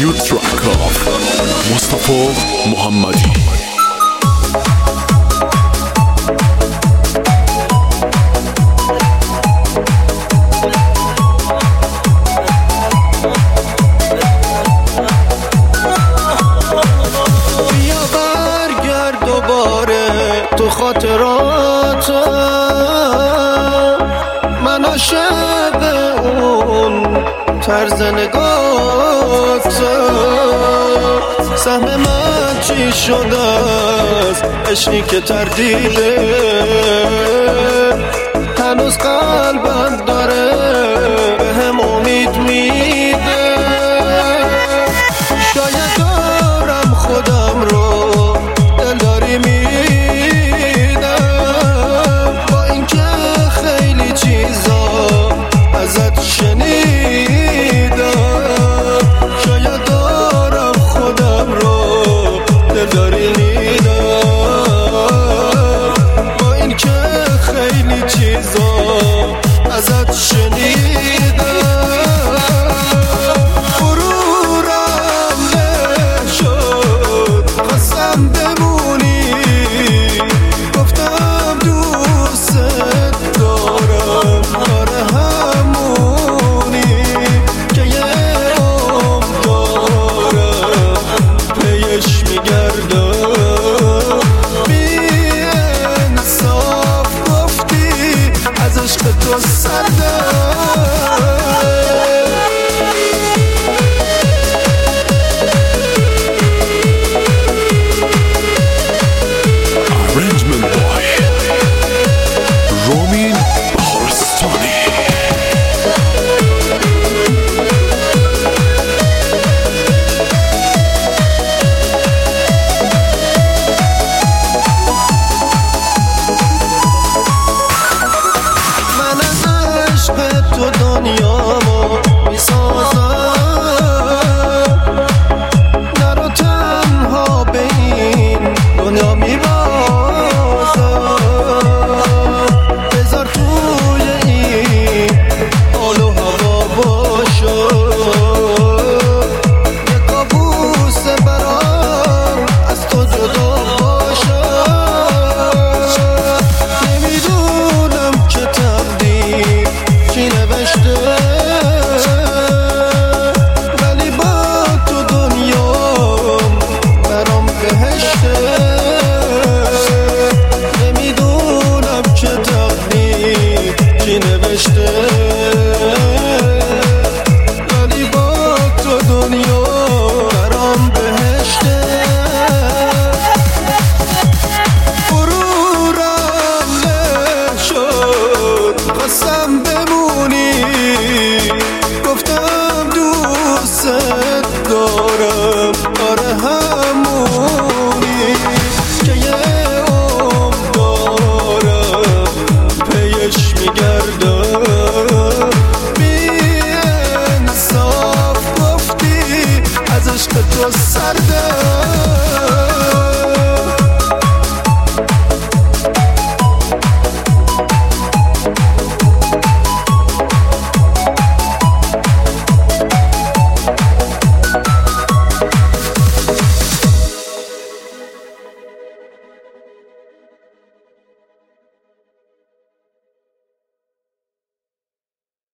نیو ترک آف مصطفی محمدی. بیا برگرد دوباره تو خاطراتم، من عاشق اون طرز نگاتم. سهم من چی شده است عشقی که تردیده، هنوز قلبم داره بهم امید میده. شاید دارم خودم رو دلداری میدم، با اینکه خیلی چیزا ازت شنیدم. شاید دارم خودم رو دلداری میدم، با اینکه خیلی چیزا ازت شنیدم. غرورم له شد خواستم بمونی، گفتم دوست دارم، آره همونی که یه عمر دارم پیش میگردم. بی انصاف گفتی از عشق تو سردم. Arrangement by رومین بهارستانی. من از عشق تو دنیامو میسازم، نرو تنها به این دنیا میبازم. بذار توی این حال و هوا باشم، یه کابوس برام از تو جدا باشم. نمیدونم که تقدیر چی نوشته، ولی با تو دنیام برام بهشته. نمیدونم که تقدیر چی نوشته، ولی با تو دنیا برام بهشته. غرورم له شد خواستم بمونی، گفتم دوست دارم، آره همونی که یه عمر دارم پیش میگردم. بی انصاف گفتی از عشق تو سردم.